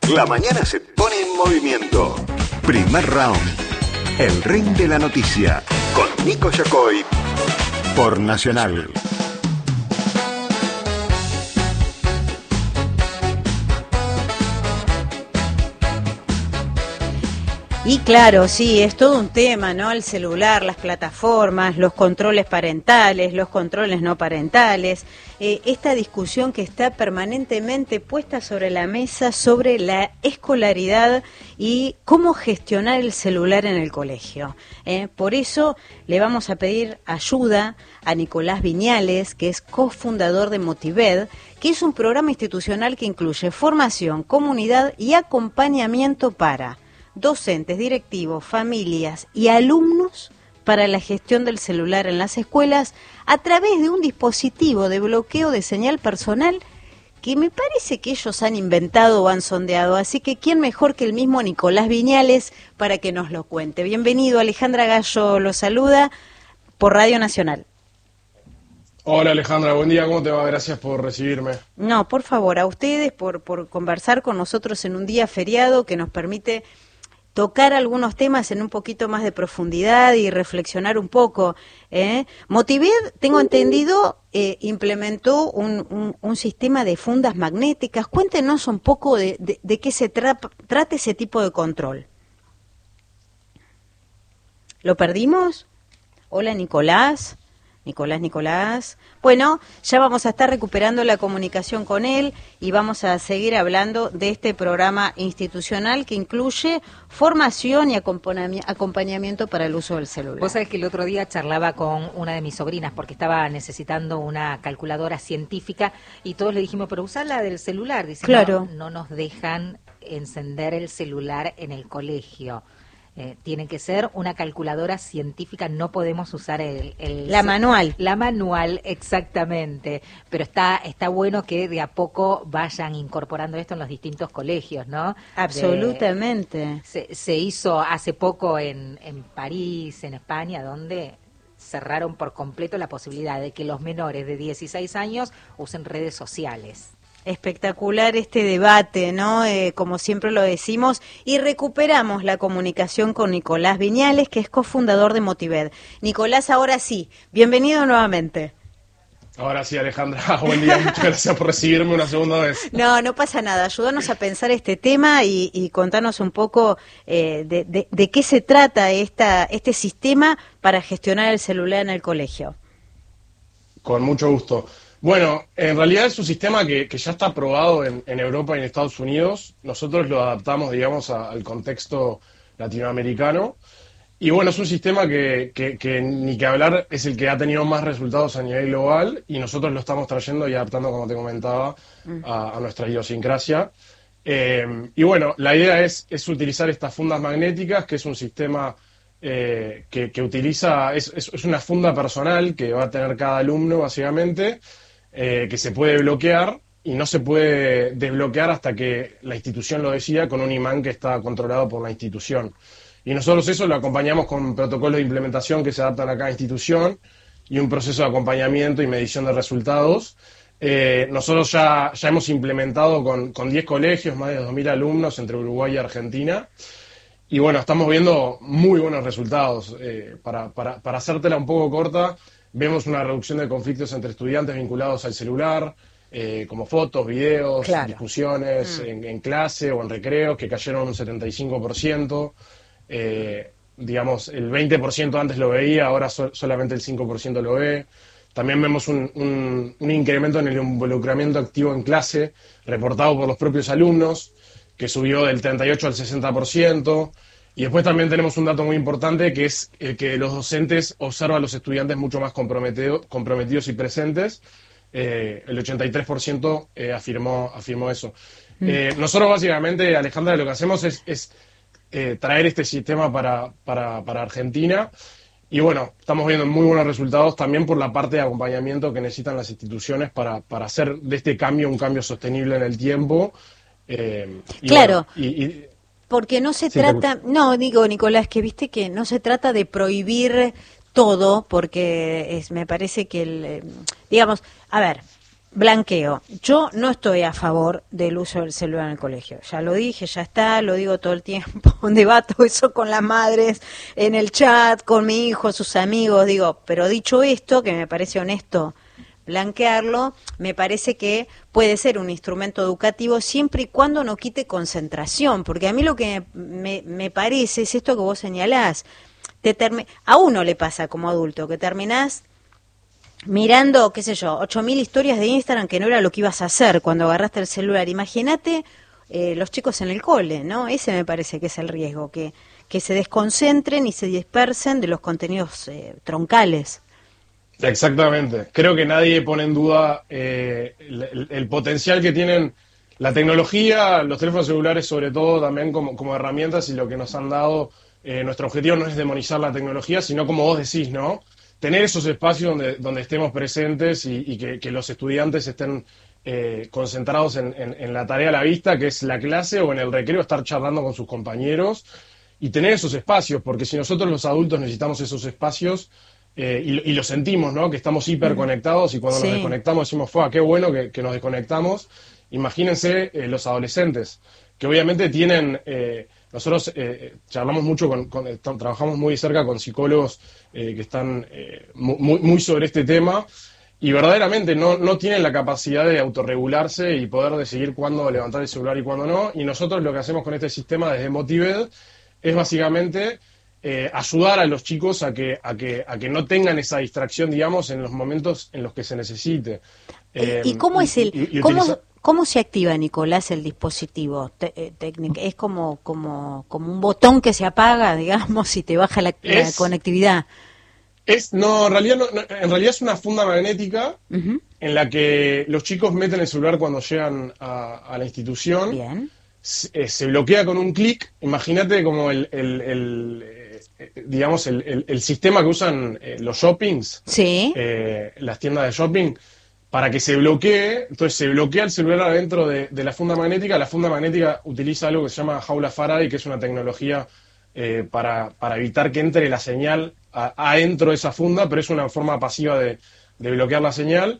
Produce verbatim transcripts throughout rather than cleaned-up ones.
La mañana se pone en movimiento. Primer round. El ring de la noticia. Con Nico Yacoy. Por Nacional. Y claro, sí, es todo un tema, ¿no? El celular, las plataformas, los controles parentales, los controles no parentales, eh, esta discusión que está permanentemente puesta sobre la mesa sobre la escolaridad y cómo gestionar el celular en el colegio. ¿eh? Por eso le vamos a pedir ayuda a Nicolás Viñales, que es cofundador de Motived, que es un programa institucional que incluye formación, comunidad y acompañamiento para docentes, directivos, familias y alumnos para la gestión del celular en las escuelas a través de un dispositivo de bloqueo de señal personal que me parece que ellos han inventado o han sondeado. Así que, ¿quién mejor que el mismo Nicolás Viñales para que nos lo cuente? Bienvenido, Alejandra Gallo lo saluda por Radio Nacional. Hola Alejandra, buen día, ¿cómo te va? Gracias por recibirme. No, por favor, a ustedes por, por conversar con nosotros en un día feriado que nos permite tocar algunos temas en un poquito más de profundidad y reflexionar un poco. ¿eh? Motived, tengo entendido, eh, implementó un, un, un sistema de fundas magnéticas. Cuéntenos un poco de, de, de qué se tra trata ese tipo de control. ¿Lo perdimos? Hola, Nicolás. Nicolás, Nicolás. Bueno, ya vamos a estar recuperando la comunicación con él y vamos a seguir hablando de este programa institucional que incluye formación y acompañamiento para el uso del celular. Vos sabés que el otro día charlaba con una de mis sobrinas porque estaba necesitando una calculadora científica y todos le dijimos, pero usá la del celular. Dice, claro. no, no nos dejan encender el celular en el colegio. Eh, tiene que ser una calculadora científica, no podemos usar el, el la manual. La manual, exactamente. Pero está está bueno que de a poco vayan incorporando esto en los distintos colegios, ¿no? Absolutamente. De, se, se hizo hace poco en, en París, en España, donde cerraron por completo la posibilidad de que los menores de dieciséis años usen redes sociales. Espectacular este debate, ¿no? Eh, como siempre lo decimos, y recuperamos la comunicación con Nicolás Viñales, que es cofundador de Motived. Nicolás, ahora sí, bienvenido nuevamente. Ahora sí, Alejandra, buen día, muchas gracias por recibirme una segunda vez. No, no pasa nada, ayúdanos a pensar este tema y, y contanos un poco eh, de, de, de qué se trata esta, este sistema para gestionar el celular en el colegio. Con mucho gusto. Bueno, en realidad es un sistema que, que ya está aprobado en, en Europa y en Estados Unidos. Nosotros lo adaptamos, digamos, a, al contexto latinoamericano. Y bueno, es un sistema que, que, que ni que hablar es el que ha tenido más resultados a nivel global y nosotros lo estamos trayendo y adaptando, como te comentaba, a, a nuestra idiosincrasia. Eh, y bueno, la idea es, es utilizar estas fundas magnéticas, que es un sistema eh, que, que utiliza, es, es, es una funda personal que va a tener cada alumno, básicamente, Eh, que se puede bloquear y no se puede desbloquear hasta que la institución lo decida con un imán que está controlado por la institución. Y nosotros eso lo acompañamos con protocolos de implementación que se adaptan a cada institución y un proceso de acompañamiento y medición de resultados. Eh, nosotros ya, ya hemos implementado con, con diez colegios, más de dos mil alumnos entre Uruguay y Argentina. Y bueno, estamos viendo muy buenos resultados. Eh, para, para, para hacértela un poco corta, vemos una reducción de conflictos entre estudiantes vinculados al celular, eh, como fotos, videos, claro. discusiones mm. en, en clase o en recreos, que cayeron un setenta y cinco por ciento. Eh, digamos, el veinte por ciento antes lo veía, ahora so, solamente el cinco por ciento lo ve. También vemos un, un, un incremento en el involucramiento activo en clase, reportado por los propios alumnos, que subió del treinta y ocho al sesenta por ciento. Y después también tenemos un dato muy importante, que es el que los docentes observan a los estudiantes mucho más comprometido, comprometidos y presentes. Eh, el ochenta y tres por ciento eh, afirmó, afirmó eso. Mm. Eh, nosotros básicamente, Alejandra, lo que hacemos es, es eh, traer este sistema para, para, para Argentina. Y bueno, estamos viendo muy buenos resultados también por la parte de acompañamiento que necesitan las instituciones para, para hacer de este cambio un cambio sostenible en el tiempo. Eh, y claro. Bueno, y, y, Porque no se sí, trata, no, digo, Nicolás, que viste que no se trata de prohibir todo, porque es, me parece que, el, digamos, a ver, Blanqueo. Yo no estoy a favor del uso del celular en el colegio. Ya lo dije, ya está, lo digo todo el tiempo. Debato eso con las madres, en el chat, con mi hijo, sus amigos. Digo, pero dicho esto, que me parece honesto blanquearlo, me parece que puede ser un instrumento educativo siempre y cuando no quite concentración. Porque a mí lo que me, me parece es esto que vos señalás. Te termi- a uno le pasa como adulto, que terminás mirando, qué sé yo, ocho mil historias de Instagram que no era lo que ibas a hacer cuando agarraste el celular. Imagínate eh, los chicos en el cole, ¿no? Ese me parece que es el riesgo, que, que se desconcentren y se dispersen de los contenidos eh, troncales. Exactamente. Creo que nadie pone en duda eh, el, el, el potencial que tienen la tecnología, los teléfonos celulares sobre todo también como, como herramientas y lo que nos han dado. Eh, nuestro objetivo no es demonizar la tecnología, sino como vos decís, ¿no? Tener esos espacios donde, donde estemos presentes y, y que, que los estudiantes estén eh, concentrados en, en, en la tarea a la vista, que es la clase, o en el recreo estar charlando con sus compañeros y tener esos espacios, porque si nosotros los adultos necesitamos esos espacios eh, y, y lo sentimos, ¿no? Que estamos hiperconectados y cuando sí. nos desconectamos decimos, ¡fua, qué bueno que, que nos desconectamos! Imagínense eh, los adolescentes, que obviamente tienen... Eh, Nosotros eh, charlamos mucho, con, con, trabajamos muy cerca con psicólogos eh, que están eh, muy, muy sobre este tema y verdaderamente no, no tienen la capacidad de autorregularse y poder decidir cuándo levantar el celular y cuándo no. Y nosotros lo que hacemos con este sistema desde Motived es básicamente eh, ayudar a los chicos a que, a, que, a que no tengan esa distracción, digamos, en los momentos en los que se necesite. Eh, ¿Y cómo es el...? Y, y ¿cómo... Utiliza... ¿Cómo se activa, Nicolás, el dispositivo te, técnico? ¿Es como, como, como un botón que se apaga, digamos, y te baja la, es, la conectividad? Es, no, en realidad, no, no, en realidad es una funda magnética uh-huh. en la que los chicos meten el celular cuando llegan a, a la institución. Bien. Se, se bloquea con un clic. Imagínate como el, el, el eh, digamos, el, el, el sistema que usan eh, los shoppings, sí. eh, las tiendas de shopping, para que se bloquee. Entonces se bloquea el celular adentro de, de la funda magnética. La funda magnética utiliza algo que se llama jaula Faraday, que es una tecnología eh, para, para evitar que entre la señal a, adentro de esa funda, pero es una forma pasiva de, de bloquear la señal.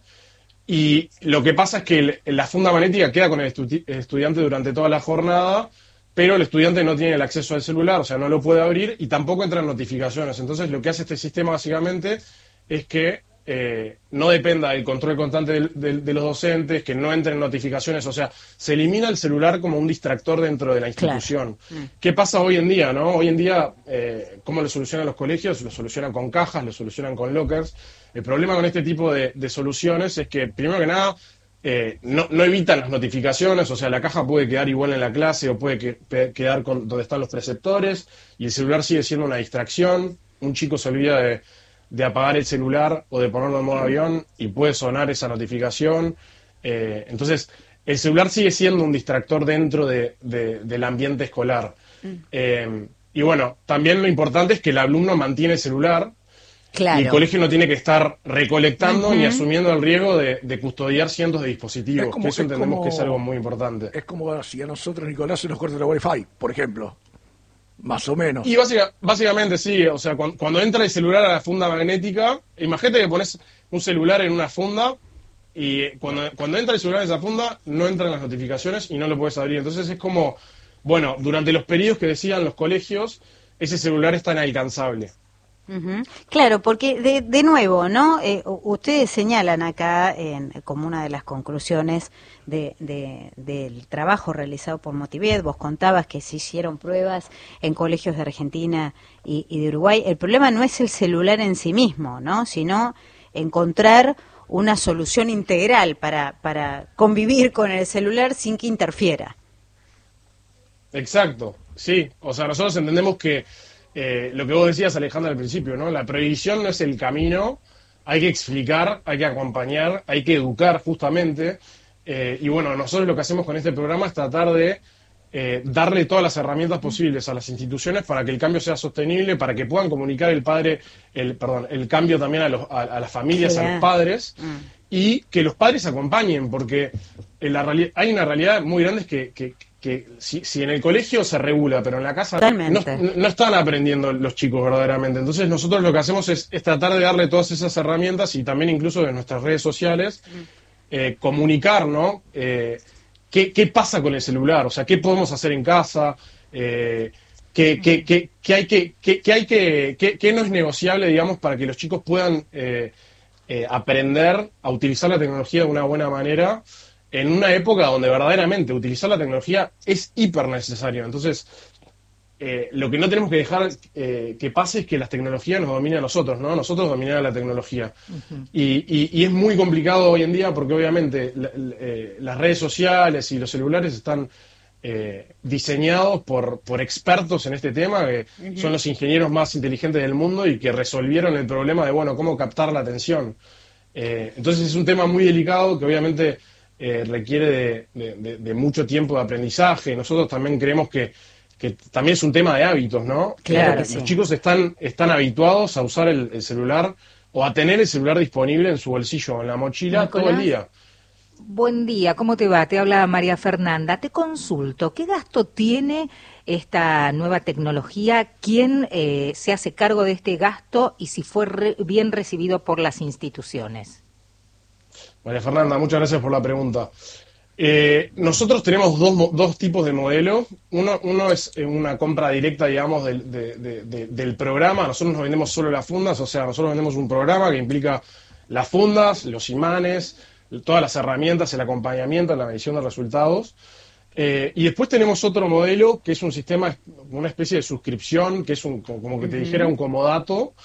Y lo que pasa es que el, la funda magnética queda con el, estu- el estudiante durante toda la jornada, pero el estudiante no tiene el acceso al celular, o sea, no lo puede abrir y tampoco entran notificaciones. Entonces lo que hace este sistema básicamente es que Eh, no dependa del control constante de, de, de los docentes, que no entren notificaciones, o sea, se elimina el celular como un distractor dentro de la institución. Claro. Mm. ¿Qué pasa hoy en día, no? Hoy en día, eh, ¿cómo lo solucionan los colegios? Lo solucionan con cajas, lo solucionan con lockers. El problema con este tipo de, de soluciones es que, primero que nada, eh, no, no evitan las notificaciones, o sea, la caja puede quedar igual en la clase o puede que, pe, quedar con, donde están los preceptores y el celular sigue siendo una distracción. Un chico se olvida de de apagar el celular o de ponerlo en modo avión y puede sonar esa notificación. Eh, entonces, el celular sigue siendo un distractor dentro de, de, del ambiente escolar. Mm. Eh, y bueno, también lo importante es que el alumno mantiene el celular. Claro. Y el colegio no tiene que estar recolectando uh-huh. ni asumiendo el riesgo de, de custodiar cientos de dispositivos. Como, que eso entendemos como, que es algo muy importante. Es como si a nosotros, Nicolás, se nos corta la Wi-Fi, por ejemplo. Más o menos. Y básica, básicamente sí, o sea, cuando, cuando entra el celular a la funda magnética, imagínate que pones un celular en una funda y cuando, cuando entra el celular en esa funda no entran las notificaciones y no lo puedes abrir. Entonces es como, bueno, durante los periodos que decían los colegios, ese celular está inalcanzable. Uh-huh. Claro, porque de, de nuevo, ¿no? Eh, ustedes señalan acá en, como una de las conclusiones de, de, del trabajo realizado por Motived, vos contabas que se hicieron pruebas en colegios de Argentina y, y de Uruguay. El problema no es el celular en sí mismo, ¿no? Sino encontrar una solución integral para, para convivir con el celular sin que interfiera. Exacto, sí. O sea, nosotros entendemos que Eh, lo que vos decías, Alejandra, al principio, ¿no? La prohibición no es el camino, hay que explicar, hay que acompañar, hay que educar justamente. Eh, y bueno, nosotros lo que hacemos con este programa es tratar de eh, darle todas las herramientas posibles a las instituciones para que el cambio sea sostenible, para que puedan comunicar el padre, el perdón, el cambio también a, los, a, a las familias, sí, a los padres, mm. y que los padres acompañen, porque en la reali- hay una realidad muy grande que, que que si, si en el colegio se regula, pero en la casa no, no están aprendiendo los chicos verdaderamente. Entonces nosotros lo que hacemos es, es tratar de darle todas esas herramientas y también incluso en nuestras redes sociales eh, comunicar, ¿no? Eh, qué, qué pasa con el celular, o sea, qué podemos hacer en casa, eh, qué, qué, qué, qué hay que, qué, qué hay que, qué, qué no es negociable, digamos, para que los chicos puedan eh, eh, aprender a utilizar la tecnología de una buena manera en una época donde verdaderamente utilizar la tecnología es hiper necesario. Entonces, eh, lo que no tenemos que dejar eh, que pase es que las tecnologías nos dominen a nosotros, ¿no? Nosotros dominar a la tecnología. Uh-huh. y, y, y es muy complicado hoy en día porque obviamente la, la, eh, las redes sociales y los celulares están eh, diseñados por, por expertos en este tema, que uh-huh. son los ingenieros más inteligentes del mundo y que resolvieron el problema de, bueno, cómo captar la atención. Eh, entonces es un tema muy delicado que obviamente eh, requiere de, de, de, de mucho tiempo de aprendizaje. Nosotros también creemos que que también es un tema de hábitos, ¿no? Claro, eh, sí. Los chicos están, están habituados a usar el, el celular o a tener el celular disponible en su bolsillo o en la mochila Nicolás, todo el día. Buen día, ¿cómo te va? Te habla María Fernanda. Te consulto, ¿qué gasto tiene esta nueva tecnología? ¿Quién eh, se hace cargo de este gasto y si fue re- bien recibido por las instituciones? María Fernanda, muchas gracias por la pregunta. Eh, nosotros tenemos dos, dos tipos de modelos. Uno, uno es una compra directa, digamos, del, de, de, de, del programa. Nosotros nos vendemos solo las fundas, o sea, nosotros vendemos un programa que implica las fundas, los imanes, todas las herramientas, el acompañamiento, la medición de resultados. Eh, y después tenemos otro modelo que es un sistema, una especie de suscripción, que es un, como que te uh-huh. dijera un comodato.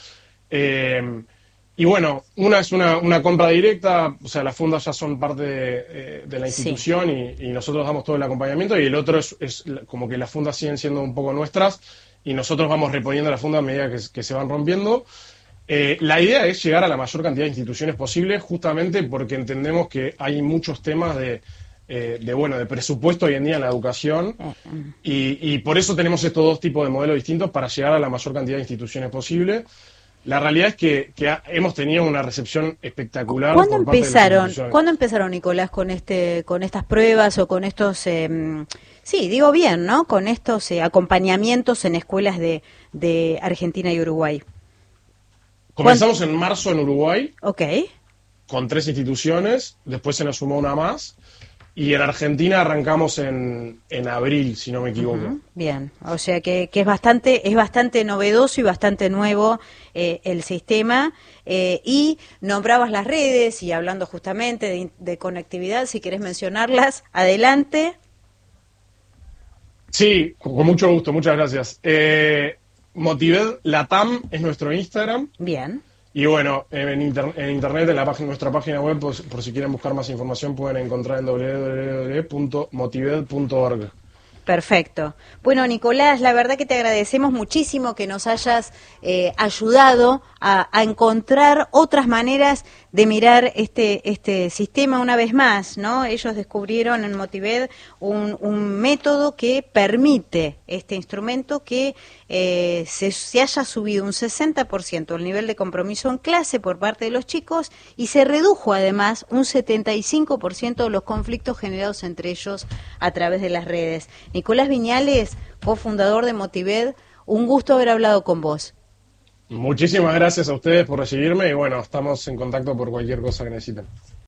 Eh, Y bueno, una es una, una compra directa, o sea, las fundas ya son parte de, eh, de la institución sí. y, y nosotros damos todo el acompañamiento, y el otro es, es como que las fundas siguen siendo un poco nuestras y nosotros vamos reponiendo las fundas a medida que, que se van rompiendo. Eh, la idea es llegar a la mayor cantidad de instituciones posible, justamente porque entendemos que hay muchos temas de, eh, de bueno, de presupuesto hoy en día en la educación y, y por eso tenemos estos dos tipos de modelos distintos para llegar a la mayor cantidad de instituciones posible. La realidad es que, que ha, hemos tenido una recepción espectacular. ¿Cuándo por parte empezaron? de las ¿Cuándo empezaron, Nicolás, con este, con estas pruebas o con estos, eh, sí, digo bien, ¿no? Con estos eh, acompañamientos en escuelas de, de Argentina y Uruguay. Comenzamos ¿Cuándo? en marzo en Uruguay. Ok. Con tres instituciones. Después se nos sumó una más. Y en Argentina arrancamos en, en abril, si no me equivoco. Uh-huh. Bien, o sea que, que es bastante es bastante novedoso y bastante nuevo eh, el sistema. Eh, y nombrabas las redes y hablando justamente de, de conectividad, si querés mencionarlas, adelante. Sí, con mucho gusto, muchas gracias. Eh, Motived Latam es nuestro Instagram. Bien. Y bueno, en, inter, en internet, en la página, nuestra página web, por, por si quieren buscar más información, pueden encontrar en doble u doble u doble u punto motived punto org. Perfecto. Bueno, Nicolás, la verdad que te agradecemos muchísimo que nos hayas eh, ayudado a, a encontrar otras maneras de mirar este este sistema una vez más, ¿no? Ellos descubrieron en Motived un, un método que permite este instrumento que eh, se, se haya subido un sesenta por ciento el nivel de compromiso en clase por parte de los chicos y se redujo además un setenta y cinco por ciento de los conflictos generados entre ellos a través de las redes. Nicolás Viñales, cofundador de Motived, un gusto haber hablado con vos. Muchísimas gracias a ustedes por recibirme y bueno, estamos en contacto por cualquier cosa que necesiten.